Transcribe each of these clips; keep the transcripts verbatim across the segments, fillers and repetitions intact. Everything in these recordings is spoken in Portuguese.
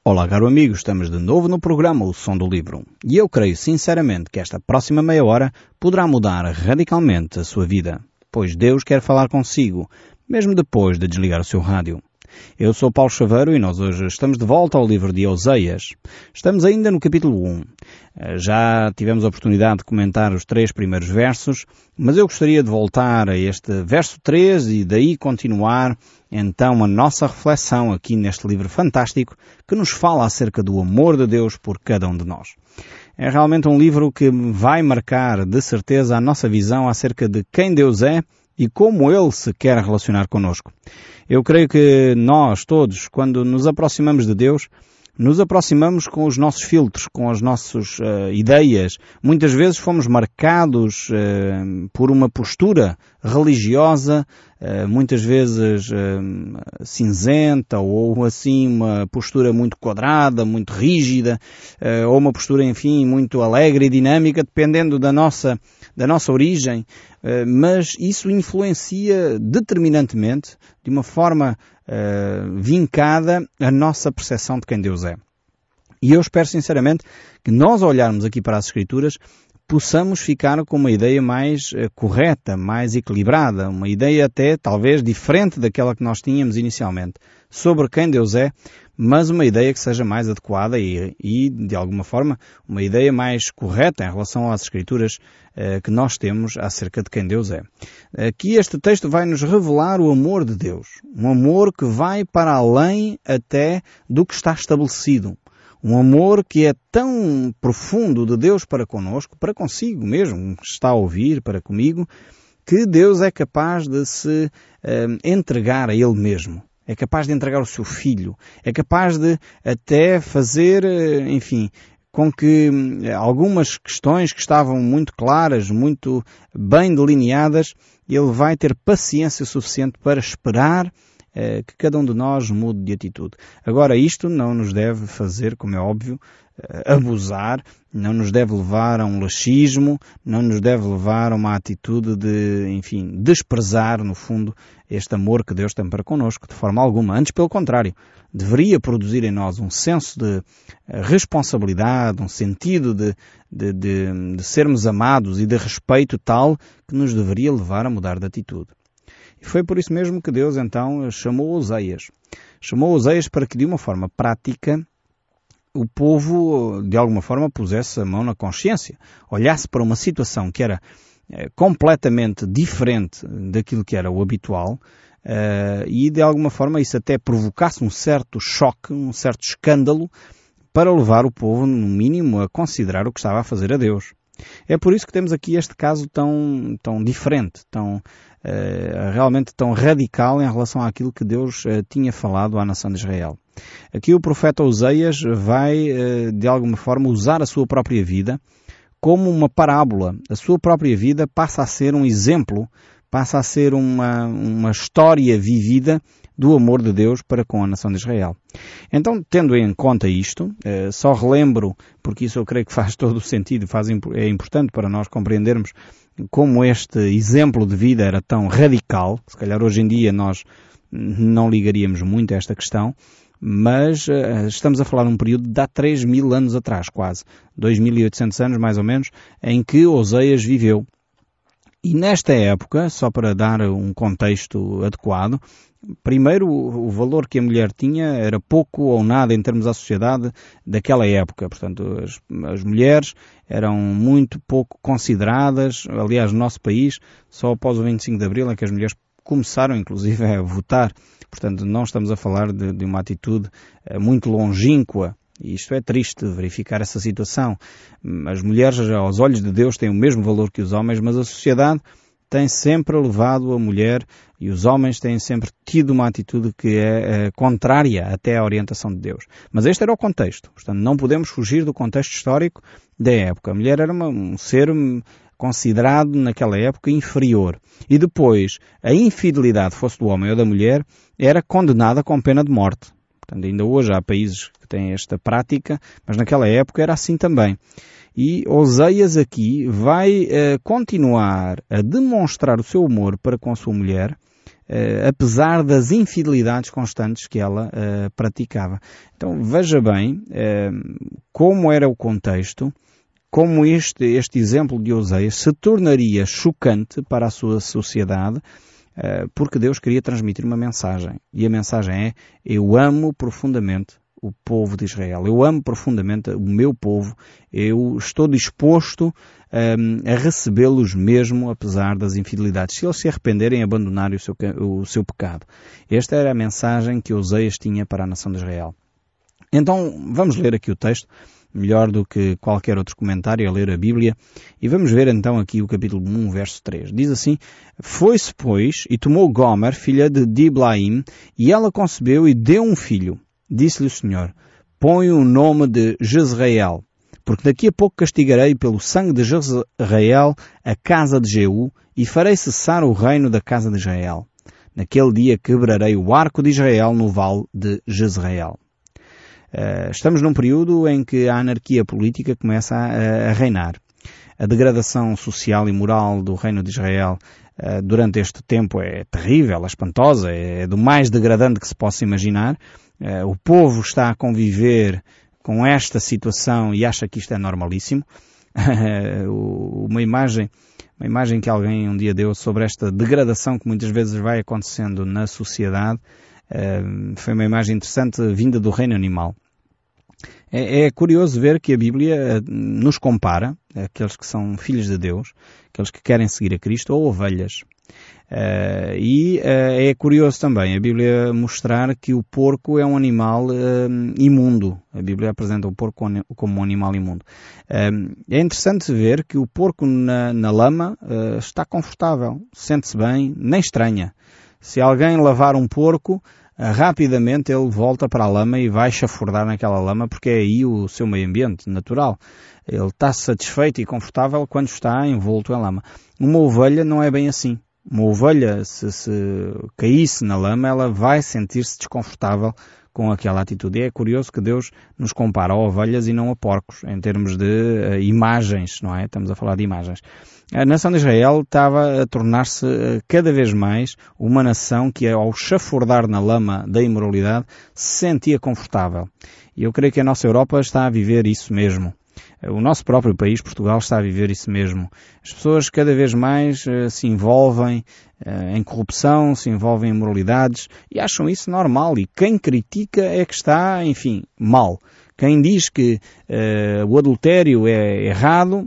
Olá, caro amigo, estamos de novo no programa O Som do Livro. E eu creio sinceramente que esta próxima meia hora poderá mudar radicalmente a sua vida, pois Deus quer falar consigo, mesmo depois de desligar o seu rádio. Eu sou Paulo Chaveiro e nós hoje estamos de volta ao livro de Oseias. Estamos ainda no capítulo um. Já tivemos a oportunidade de comentar os três primeiros versos, mas eu gostaria de voltar a este verso três e daí continuar então a nossa reflexão aqui neste livro fantástico que nos fala acerca do amor de Deus por cada um de nós. É realmente um livro que vai marcar de certeza a nossa visão acerca de quem Deus é e como Ele se quer relacionar connosco. Eu creio que nós todos, quando nos aproximamos de Deus, nos aproximamos com os nossos filtros, com as nossas uh, ideias. Muitas vezes fomos marcados uh, por uma postura religiosa, uh, muitas vezes uh, cinzenta, ou assim uma postura muito quadrada, muito rígida, uh, ou uma postura, enfim, muito alegre e dinâmica, dependendo da nossa, da nossa origem. Uh, mas isso influencia determinantemente, de uma forma uh, vincada, a nossa percepção de quem Deus é. E eu espero sinceramente que nós, ao olharmos aqui para as Escrituras, possamos ficar com uma ideia mais uh, correta, mais equilibrada, uma ideia até talvez diferente daquela que nós tínhamos inicialmente sobre quem Deus é, mas uma ideia que seja mais adequada e, e de alguma forma, uma ideia mais correta em relação às Escrituras uh, que nós temos acerca de quem Deus é. Aqui este texto vai nos revelar o amor de Deus, um amor que vai para além até do que está estabelecido. Um amor que é tão profundo de Deus para conosco, para consigo mesmo, que está a ouvir, para comigo, que Deus é capaz de se uh, entregar a Ele mesmo. É capaz de entregar o seu Filho. É capaz de até fazer, uh, enfim, com que uh, algumas questões que estavam muito claras, muito bem delineadas, Ele vai ter paciência suficiente para esperar que cada um de nós mude de atitude. Agora, isto não nos deve fazer, como é óbvio, abusar, não nos deve levar a um laxismo, não nos deve levar a uma atitude de, enfim, desprezar, no fundo, este amor que Deus tem para connosco, de forma alguma. Antes, pelo contrário, deveria produzir em nós um senso de responsabilidade, um sentido de, de, de, de sermos amados e de respeito tal que nos deveria levar a mudar de atitude. E foi por isso mesmo que Deus, então, chamou Oseias. Chamou Oseias para que, de uma forma prática, o povo, de alguma forma, pusesse a mão na consciência. Olhasse para uma situação que era eh, completamente diferente daquilo que era o habitual eh, e, de alguma forma, isso até provocasse um certo choque, um certo escândalo, para levar o povo, no mínimo, a considerar o que estava a fazer a Deus. É por isso que temos aqui este caso tão, tão diferente, tão, uh, realmente tão radical em relação àquilo que Deus uh, tinha falado à nação de Israel. Aqui o profeta Oseias vai, uh, de alguma forma, usar a sua própria vida como uma parábola. A sua própria vida passa a ser um exemplo, passa a ser uma, uma história vivida do amor de Deus para com a nação de Israel. Então, tendo em conta isto, só relembro, porque isso eu creio que faz todo o sentido, faz, é importante para nós compreendermos como este exemplo de vida era tão radical. Se calhar hoje em dia nós não ligaríamos muito a esta questão, mas uh, estamos a falar de um período de há três mil anos atrás, quase, dois mil e oitocentos anos mais ou menos, em que Oseias viveu. E nesta época, só para dar um contexto adequado, primeiro, o valor que a mulher tinha era pouco ou nada em termos da sociedade daquela época. Portanto, as, as mulheres eram muito pouco consideradas. Aliás, no nosso país, só após o vinte e cinco de Abril é que as mulheres começaram, inclusive, a votar. Portanto, não estamos a falar de, de uma atitude muito longínqua. E isto é triste, verificar essa situação. As mulheres, aos olhos de Deus, têm o mesmo valor que os homens, mas a sociedade tem sempre levado a mulher e os homens têm sempre tido uma atitude que é, é contrária até à orientação de Deus. Mas este era o contexto. Portanto, não podemos fugir do contexto histórico da época. A mulher era uma, um ser considerado naquela época inferior. E depois, a infidelidade, fosse do homem ou da mulher, era condenada com pena de morte. Portanto, ainda hoje há países que têm esta prática, mas naquela época era assim também. E Oseias aqui vai uh, continuar a demonstrar o seu amor para com a sua mulher, uh, apesar das infidelidades constantes que ela uh, praticava. Então veja bem uh, como era o contexto, como este, este exemplo de Oseias se tornaria chocante para a sua sociedade, uh, porque Deus queria transmitir uma mensagem. E a mensagem é: eu amo profundamente o povo de Israel. Eu amo profundamente o meu povo. Eu estou disposto um, a recebê-los mesmo apesar das infidelidades, se eles se arrependerem e abandonarem o seu, o seu pecado. Esta era a mensagem que Oseias tinha para a nação de Israel. Então, vamos ler aqui o texto, melhor do que qualquer outro comentário, a ler a Bíblia, e vamos ver então aqui o capítulo um, verso três. Diz assim: Foi-se, pois, e tomou Gomer, filha de Diblaim, e ela concebeu e deu um filho. Disse-lhe o Senhor: põe o nome de Jezreel, porque daqui a pouco castigarei pelo sangue de Jezreel a casa de Jeú, e farei cessar o reino da casa de Israel. Naquele dia quebrarei o arco de Israel no vale de Jezreel. Uh, estamos num período em que a anarquia política começa a, a reinar. A degradação social e moral do reino de Israel uh, durante este tempo é terrível, é espantosa, é do mais degradante que se possa imaginar. Uh, o povo está a conviver com esta situação e acha que isto é normalíssimo. uma imagem, uma imagem que alguém um dia deu sobre esta degradação que muitas vezes vai acontecendo na sociedade, uh, foi uma imagem interessante vinda do reino animal. É, é curioso ver que a Bíblia nos compara, aqueles que são filhos de Deus, aqueles que querem seguir a Cristo, ou ovelhas. Uh, e uh, é curioso também a Bíblia mostrar que o porco é um animal uh, imundo. A Bíblia apresenta o porco como um animal imundo. Uh, é interessante ver que o porco na, na lama uh, está confortável, sente-se bem, nem estranha. Se alguém lavar um porco, uh, rapidamente ele volta para a lama e vai chafurdar naquela lama, porque é aí o seu meio ambiente natural. Ele está satisfeito e confortável quando está envolto em lama. Uma ovelha não é bem assim. Uma ovelha, se, se caísse na lama, ela vai sentir-se desconfortável com aquela atitude. E é curioso que Deus nos compara a ovelhas e não a porcos, em termos de uh, imagens, não é? Estamos a falar de imagens. A nação de Israel estava a tornar-se uh, cada vez mais uma nação que, ao chafurdar na lama da imoralidade, se sentia confortável. E eu creio que a nossa Europa está a viver isso mesmo. O nosso próprio país, Portugal, está a viver isso mesmo. As pessoas cada vez mais uh, se envolvem uh, em corrupção, se envolvem em imoralidades e acham isso normal. E quem critica é que está, enfim, mal. Quem diz que uh, o adultério é errado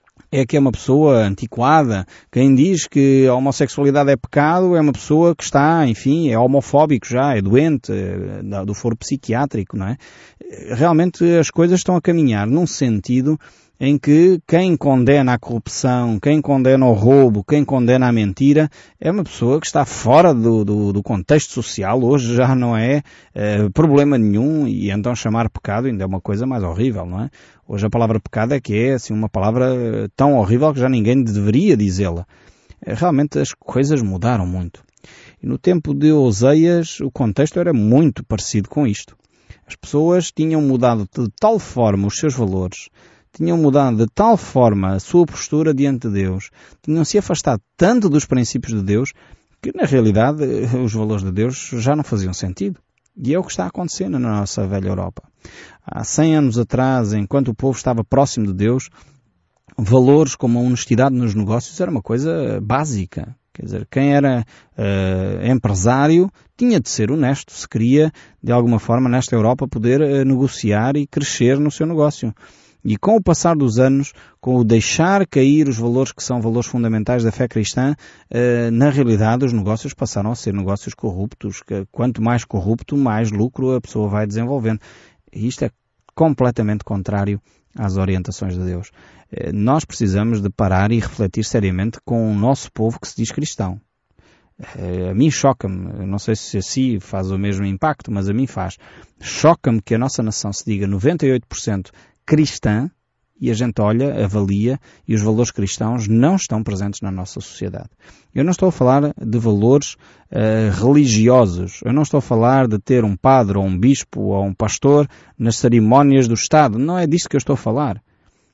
é que é uma pessoa antiquada. Quem diz que a homossexualidade é pecado é uma pessoa que está, enfim, é homofóbico já, é doente, é do foro psiquiátrico, não é? Realmente as coisas estão a caminhar num sentido em que quem condena a corrupção, quem condena o roubo, quem condena a mentira, é uma pessoa que está fora do, do, do contexto social. Hoje já não é uh, problema nenhum, e então chamar pecado ainda é uma coisa mais horrível, não é? Hoje a palavra pecado é que é assim uma palavra tão horrível que já ninguém deveria dizê-la. Realmente as coisas mudaram muito. E no tempo de Oseias o contexto era muito parecido com isto. As pessoas tinham mudado de tal forma os seus valores, tinham mudado de tal forma a sua postura diante de Deus, tinham se afastado tanto dos princípios de Deus, que na realidade os valores de Deus já não faziam sentido. E é o que está acontecendo na nossa velha Europa. Há cem anos atrás, enquanto o povo estava próximo de Deus, valores como a honestidade nos negócios era uma coisa básica. Quer dizer, quem era uh, empresário tinha de ser honesto se queria, de alguma forma, nesta Europa, poder uh, negociar e crescer no seu negócio. E com o passar dos anos, com o deixar cair os valores que são valores fundamentais da fé cristã, uh, na realidade os negócios passaram a ser negócios corruptos. Que, quanto mais corrupto, mais lucro a pessoa vai desenvolvendo. E isto é completamente contrário às orientações de Deus. Uh, nós precisamos de parar e refletir seriamente com o nosso povo que se diz cristão. Uh, a mim choca-me, não sei se assim faz o mesmo impacto, mas a mim faz. Choca-me que a nossa nação se diga noventa e oito por cento cristã, e a gente olha, avalia, e os valores cristãos não estão presentes na nossa sociedade. Eu não estou a falar de valores uh, religiosos. Eu não estou a falar de ter um padre, ou um bispo, ou um pastor nas cerimónias do Estado. Não é disso que eu estou a falar.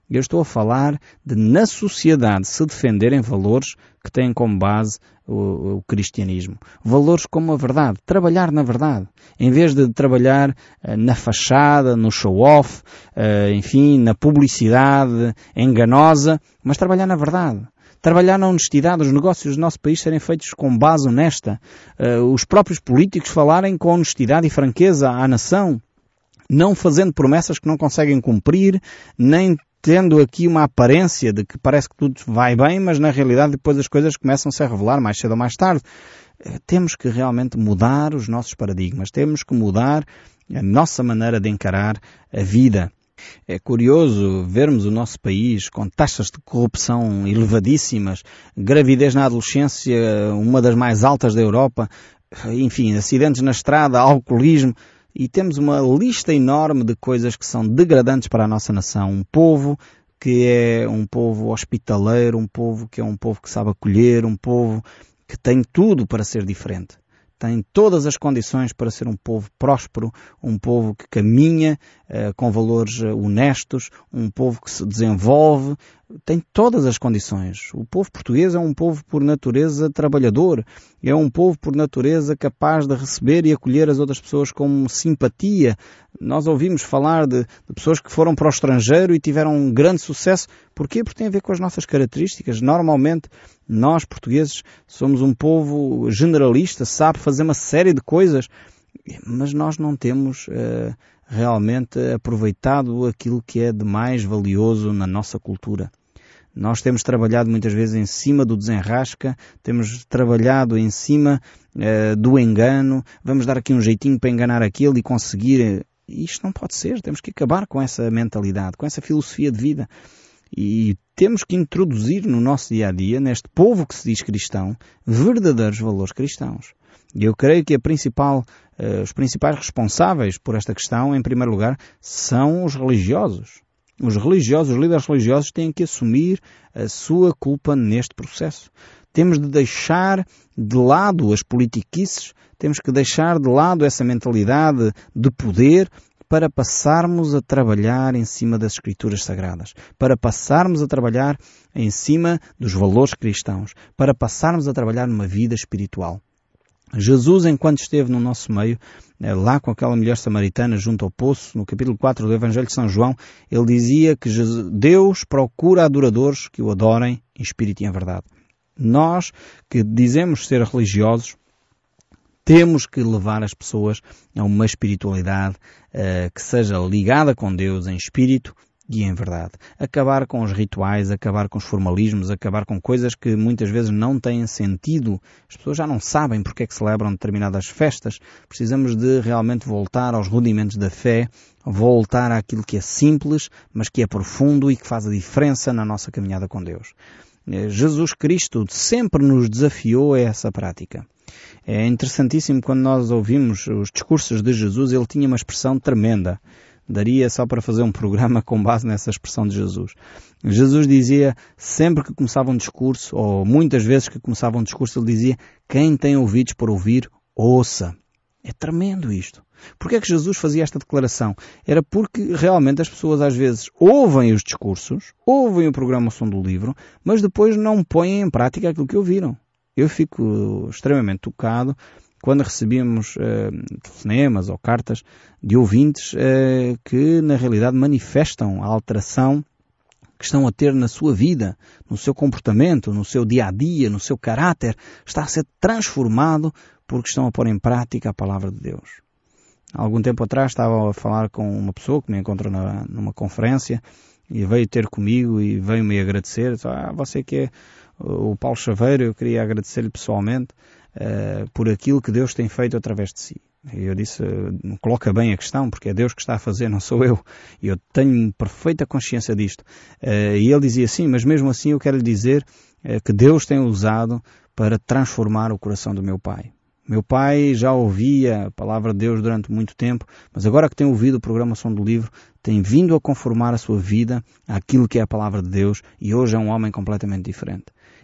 Eu estou a falar de, na sociedade, se defenderem valores que têm como base o, o cristianismo. Valores como a verdade. Trabalhar na verdade. Em vez de trabalhar uh, na fachada, no show-off, uh, enfim, na publicidade enganosa, mas trabalhar na verdade. Trabalhar na honestidade, os negócios do nosso país serem feitos com base honesta. Uh, os próprios políticos falarem com honestidade e franqueza à nação. Não fazendo promessas que não conseguem cumprir, nem tendo aqui uma aparência de que parece que tudo vai bem, mas na realidade depois as coisas começam-se a revelar mais cedo ou mais tarde. Temos que realmente mudar os nossos paradigmas, temos que mudar a nossa maneira de encarar a vida. É curioso vermos o nosso país com taxas de corrupção elevadíssimas, gravidez na adolescência, uma das mais altas da Europa, enfim, acidentes na estrada, alcoolismo. E temos uma lista enorme de coisas que são degradantes para a nossa nação. Um povo que é um povo hospitaleiro, um povo que é um povo que sabe acolher, um povo que tem tudo para ser diferente. Tem todas as condições para ser um povo próspero, um povo que caminha uh, com valores uh, honestos, um povo que se desenvolve, tem todas as condições. O povo português é um povo por natureza trabalhador, é um povo por natureza capaz de receber e acolher as outras pessoas com simpatia. Nós ouvimos falar de, de pessoas que foram para o estrangeiro e tiveram um grande sucesso. Porquê? Porque tem a ver com as nossas características. Normalmente, nós portugueses somos um povo generalista, sabe fazer uma série de coisas, mas nós não temos uh, realmente aproveitado aquilo que é de mais valioso na nossa cultura. Nós temos trabalhado muitas vezes em cima do desenrasca, temos trabalhado em cima uh, do engano, vamos dar aqui um jeitinho para enganar aquele e conseguir. Isto não pode ser, temos que acabar com essa mentalidade, com essa filosofia de vida. E temos que introduzir no nosso dia-a-dia, neste povo que se diz cristão, verdadeiros valores cristãos. E eu creio que a principal, uh, os principais responsáveis por esta questão, em primeiro lugar, são os religiosos. Os religiosos, os líderes religiosos têm que assumir a sua culpa neste processo. Temos de deixar de lado as politiquices, temos que deixar de lado essa mentalidade de poder para passarmos a trabalhar em cima das Escrituras Sagradas, para passarmos a trabalhar em cima dos valores cristãos, para passarmos a trabalhar numa vida espiritual. Jesus, enquanto esteve no nosso meio, lá com aquela mulher samaritana junto ao poço, no capítulo quatro do Evangelho de São João, ele dizia que Deus procura adoradores que o adorem em espírito e em verdade. Nós, que dizemos ser religiosos, temos que levar as pessoas a uma espiritualidade uh, que seja ligada com Deus em espírito e em verdade. Acabar com os rituais, acabar com os formalismos, acabar com coisas que muitas vezes não têm sentido. As pessoas já não sabem porque é que celebram determinadas festas. Precisamos de realmente voltar aos rudimentos da fé, voltar àquilo que é simples, mas que é profundo e que faz a diferença na nossa caminhada com Deus. Jesus Cristo sempre nos desafiou a essa prática. É interessantíssimo quando nós ouvimos os discursos de Jesus, ele tinha uma expressão tremenda. Daria só para fazer um programa com base nessa expressão de Jesus. Jesus dizia, sempre que começava um discurso, ou muitas vezes que começava um discurso, ele dizia, quem tem ouvidos para ouvir, ouça. É tremendo isto. Porquê é que Jesus fazia esta declaração? Era porque realmente as pessoas às vezes ouvem os discursos, ouvem o programa O Som do Livro, mas depois não põem em prática aquilo que ouviram. Eu fico extremamente tocado quando recebíamos uh, telefonemas ou cartas de ouvintes uh, que na realidade manifestam a alteração que estão a ter na sua vida, no seu comportamento, no seu dia-a-dia, no seu caráter, está a ser transformado porque estão a pôr em prática a palavra de Deus. Há algum tempo atrás estava a falar com uma pessoa que me encontrou na, numa conferência e veio ter comigo e veio-me agradecer. Disse, ah, você que é o Paulo Chaveiro, eu queria agradecer-lhe pessoalmente uh, por aquilo que Deus tem feito através de si. E eu disse, uh, coloca bem a questão, porque é Deus que está a fazer, não sou eu. E eu tenho perfeita consciência disto. Uh, e ele dizia, sim, mas mesmo assim eu quero lhe dizer uh, que Deus tem usado para transformar o coração do meu pai. Meu pai já ouvia a palavra de Deus durante muito tempo, mas agora que tem ouvido o programa Som do Livro, tem vindo a conformar a sua vida àquilo que é a palavra de Deus e hoje é um homem completamente diferente.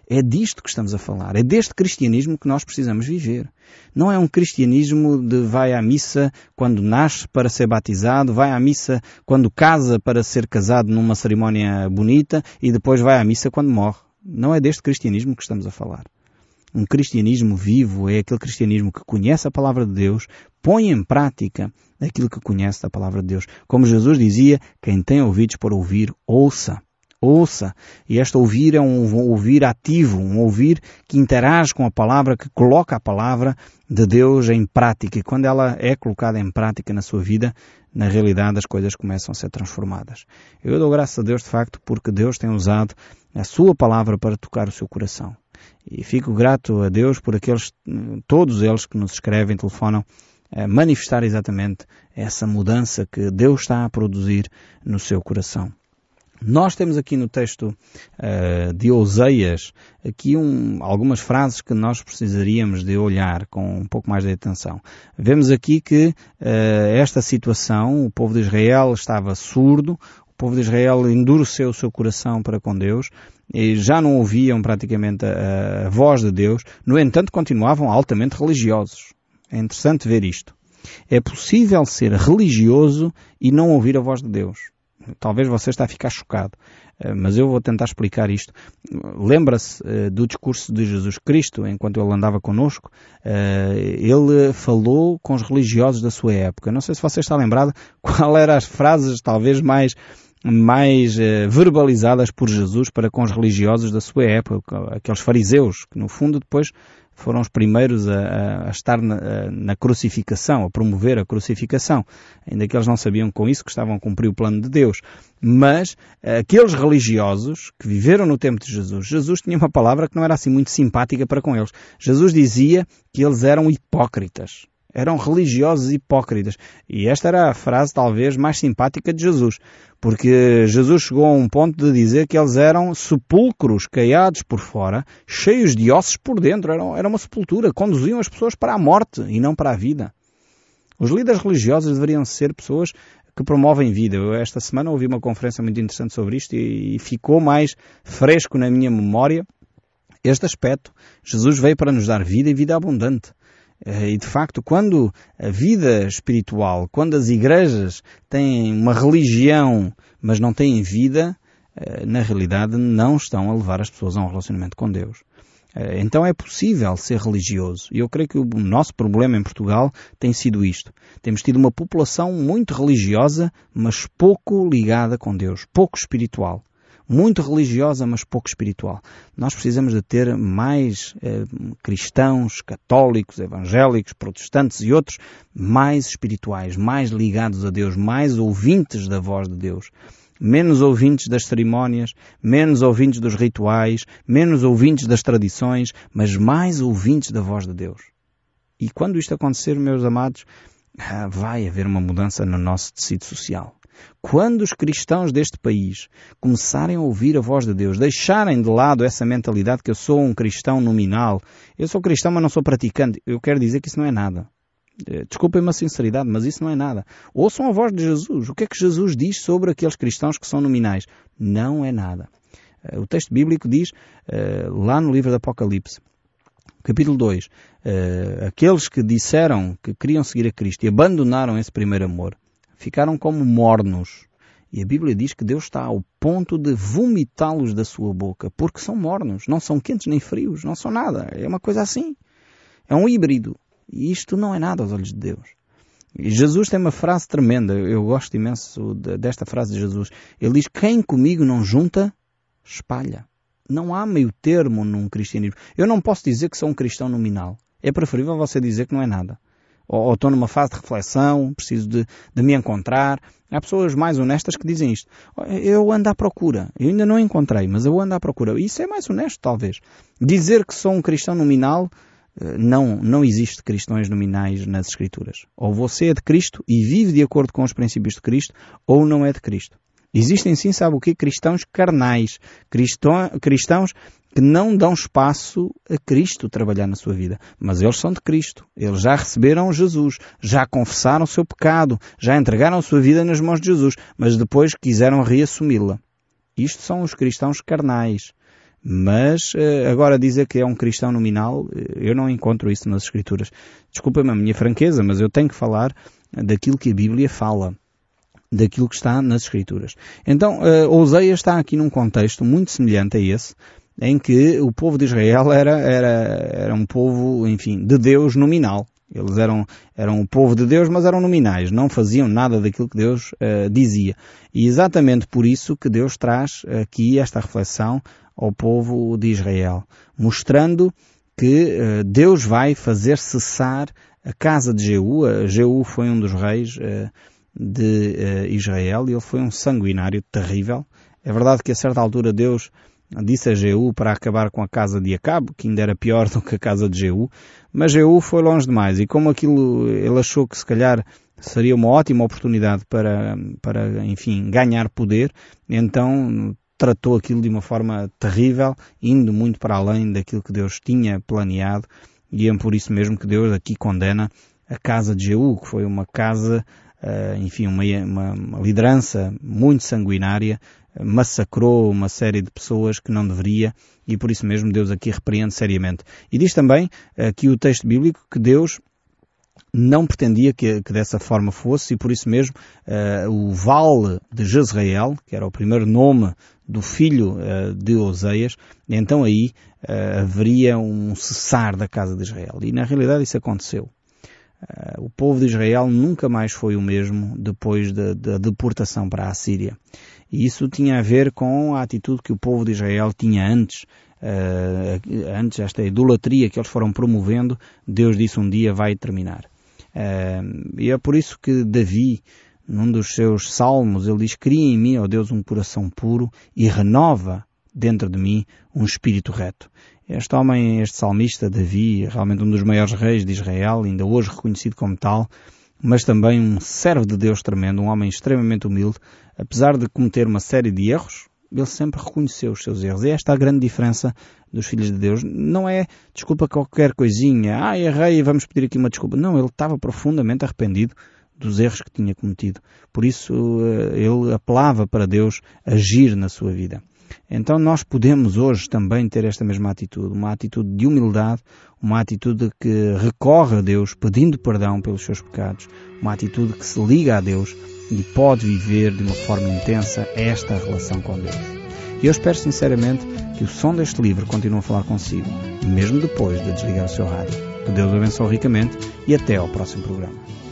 É disto que estamos a falar. É deste cristianismo que nós precisamos viver. Não é um cristianismo de vai à missa quando nasce para ser batizado, vai à missa quando casa para ser casado numa cerimónia bonita e depois vai à missa quando morre. Não é deste cristianismo que estamos a falar. Um cristianismo vivo é aquele cristianismo que conhece a palavra de Deus, põe em prática aquilo que conhece da palavra de Deus. Como Jesus dizia, quem tem ouvidos para ouvir, ouça. Ouça. E este ouvir é um ouvir ativo, um ouvir que interage com a palavra, que coloca a palavra de Deus em prática. E quando ela é colocada em prática na sua vida, na realidade as coisas começam a ser transformadas. Eu dou graças a Deus, de facto, porque Deus tem usado a sua palavra para tocar o seu coração. E fico grato a Deus por aqueles, todos eles que nos escrevem, telefonam, a manifestar exatamente essa mudança que Deus está a produzir no seu coração. Nós temos aqui no texto uh, de Oseias aqui um, algumas frases que nós precisaríamos de olhar com um pouco mais de atenção. Vemos aqui que uh, esta situação, o povo de Israel estava surdo, o povo de Israel endureceu o seu coração para com Deus e já não ouviam praticamente a, a voz de Deus, no entanto continuavam altamente religiosos. É interessante ver isto. É possível ser religioso e não ouvir a voz de Deus. Talvez você está a ficar chocado, mas eu vou tentar explicar isto. Lembra-se do discurso de Jesus Cristo, enquanto ele andava connosco? Ele falou com os religiosos da sua época. Não sei se você está lembrado qual eram as frases talvez mais, mais verbalizadas por Jesus para com os religiosos da sua época, aqueles fariseus, que no fundo depois foram os primeiros a, a estar na, na crucificação, a promover a crucificação. Ainda que eles não sabiam com isso que estavam a cumprir o plano de Deus. Mas aqueles religiosos que viveram no tempo de Jesus, Jesus tinha uma palavra que não era assim muito simpática para com eles. Jesus dizia que eles eram hipócritas. Eram religiosos hipócritas. E esta era a frase talvez mais simpática de Jesus. Porque Jesus chegou a um ponto de dizer que eles eram sepulcros caiados por fora, cheios de ossos por dentro. Era, era uma sepultura. Conduziam as pessoas para a morte e não para a vida. Os líderes religiosos deveriam ser pessoas que promovem vida. Eu esta semana ouvi uma conferência muito interessante sobre isto e, e ficou mais fresco na minha memória este aspecto. Jesus veio para nos dar vida e vida abundante. E de facto, quando a vida espiritual, quando as igrejas têm uma religião, mas não têm vida, na realidade não estão a levar as pessoas a um relacionamento com Deus. Então é possível ser religioso. E eu creio que o nosso problema em Portugal tem sido isto. Temos tido uma população muito religiosa, mas pouco ligada com Deus, pouco espiritual. Muito religiosa, mas pouco espiritual. Nós precisamos de ter mais eh, cristãos, católicos, evangélicos, protestantes e outros mais espirituais, mais ligados a Deus, mais ouvintes da voz de Deus. Menos ouvintes das cerimónias, menos ouvintes dos rituais, menos ouvintes das tradições, mas mais ouvintes da voz de Deus. E quando isto acontecer, meus amados, vai haver uma mudança no nosso tecido social. Quando os cristãos deste país começarem a ouvir a voz de Deus, deixarem de lado essa mentalidade que eu sou um cristão nominal, eu sou cristão mas não sou praticante, eu quero dizer que isso não é nada. Desculpem-me a sinceridade, mas isso não é nada. Ouçam a voz de Jesus. O que é que Jesus diz sobre aqueles cristãos que são nominais? Não é nada. O texto bíblico diz, lá no livro do Apocalipse, capítulo dois, aqueles que disseram que queriam seguir a Cristo e abandonaram esse primeiro amor, ficaram como mornos. E a Bíblia diz que Deus está ao ponto de vomitá-los da sua boca, porque são mornos, não são quentes nem frios, não são nada. É uma coisa assim. É um híbrido. E isto não é nada aos olhos de Deus. E Jesus tem uma frase tremenda. Eu gosto imenso desta frase de Jesus. Ele diz, quem comigo não junta, espalha. Não há meio termo num cristianismo. Eu não posso dizer que sou um cristão nominal. É preferível você dizer que não é nada. Ou, ou estou numa fase de reflexão, preciso de, de me encontrar. Há pessoas mais honestas que dizem isto. Eu ando à procura. Eu ainda não encontrei, mas eu ando à procura. Isso é mais honesto, talvez. Dizer que sou um cristão nominal, não, não existe cristãos nominais nas Escrituras. Ou você é de Cristo e vive de acordo com os princípios de Cristo, ou não é de Cristo. Existem sim, sabe o quê? Cristãos carnais. Cristão, cristãos que não dão espaço a Cristo trabalhar na sua vida. Mas eles são de Cristo. Eles já receberam Jesus. Já confessaram o seu pecado. Já entregaram a sua vida nas mãos de Jesus. Mas depois quiseram reassumi-la. Isto são os cristãos carnais. Mas agora dizer que é um cristão nominal, eu não encontro isso nas Escrituras. Desculpa-me a minha franqueza, mas eu tenho que falar daquilo que a Bíblia fala, daquilo que está nas Escrituras. Então, Oseias está aqui num contexto muito semelhante a esse, em que o povo de Israel era, era, era um povo, enfim, de Deus nominal. Eles eram, eram o povo de Deus, mas eram nominais, não faziam nada daquilo que Deus uh, dizia. E exatamente por isso que Deus traz aqui esta reflexão ao povo de Israel, mostrando que uh, Deus vai fazer cessar a casa de Jeú. Uh, Jeú foi um dos reis uh, de uh, Israel e ele foi um sanguinário terrível. É verdade que a certa altura Deus disse a Jeú para acabar com a casa de Acabe, que ainda era pior do que a casa de Jeú, mas Jeú foi longe demais e como aquilo ele achou que se calhar seria uma ótima oportunidade para, para enfim, ganhar poder, então tratou aquilo de uma forma terrível, indo muito para além daquilo que Deus tinha planeado, e é por isso mesmo que Deus aqui condena a casa de Jeú, que foi uma casa, enfim, uma, uma, uma liderança muito sanguinária, massacrou uma série de pessoas que não deveria, e por isso mesmo Deus aqui repreende seriamente. E diz também aqui o texto bíblico que Deus não pretendia que, que dessa forma fosse, e por isso mesmo uh, o vale de Jezreel, que era o primeiro nome do filho uh, de Oseias, então aí uh, haveria um cessar da casa de Israel. E na realidade isso aconteceu. Uh, o povo de Israel nunca mais foi o mesmo depois da, da deportação para a Assíria. E isso tinha a ver com a atitude que o povo de Israel tinha antes, uh, antes esta idolatria que eles foram promovendo. Deus disse um dia vai terminar. Uh, e é por isso que Davi, num dos seus salmos, ele diz: cria em mim, ó Deus, um coração puro e renova dentro de mim um espírito reto. Este homem, este salmista, Davi, realmente um dos maiores reis de Israel, ainda hoje reconhecido como tal, mas também um servo de Deus tremendo, um homem extremamente humilde, apesar de cometer uma série de erros, ele sempre reconheceu os seus erros. E esta é a grande diferença dos filhos de Deus. Não é desculpa qualquer coisinha, ah, errei, vamos pedir aqui uma desculpa. Não, ele estava profundamente arrependido dos erros que tinha cometido. Por isso ele apelava para Deus agir na sua vida. Então nós podemos hoje também ter esta mesma atitude, uma atitude de humildade, uma atitude que recorre a Deus pedindo perdão pelos seus pecados, uma atitude que se liga a Deus e pode viver de uma forma intensa esta relação com Deus. E eu espero sinceramente que o som deste livro continue a falar consigo, mesmo depois de desligar o seu rádio. Que Deus o abençoe ricamente e até ao próximo programa.